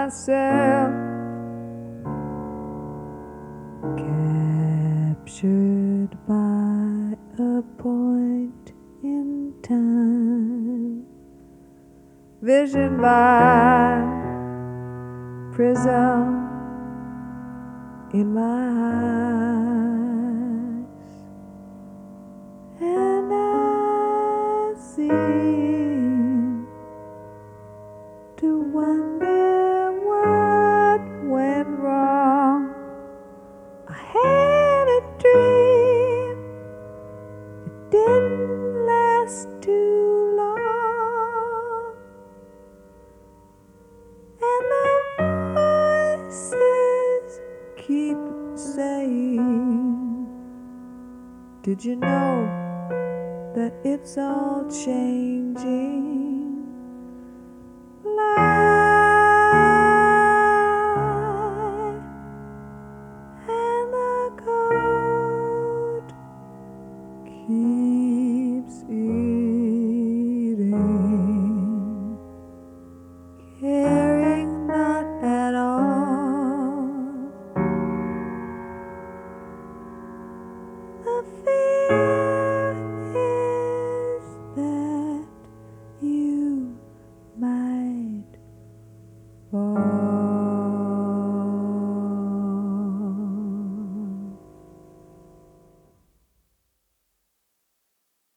myself, captured by a point in time, vision by prism in my eyes, and I seem to wonder what went wrong. I had a dream, it didn't last too long, and the voices keep saying, did you know that it's all changing?